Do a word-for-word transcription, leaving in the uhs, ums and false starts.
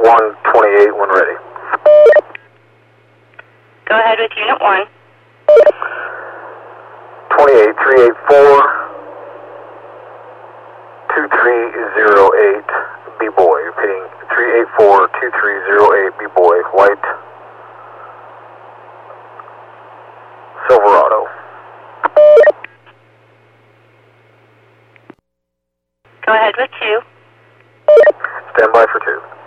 one twenty-eight when ready. Go ahead with Unit one. twenty-eight three eight four, two three zero eight, B-Boy. Repeating, three eight four, two three zero eight, B-Boy. White Silverado. Go ahead with two. Stand by for two.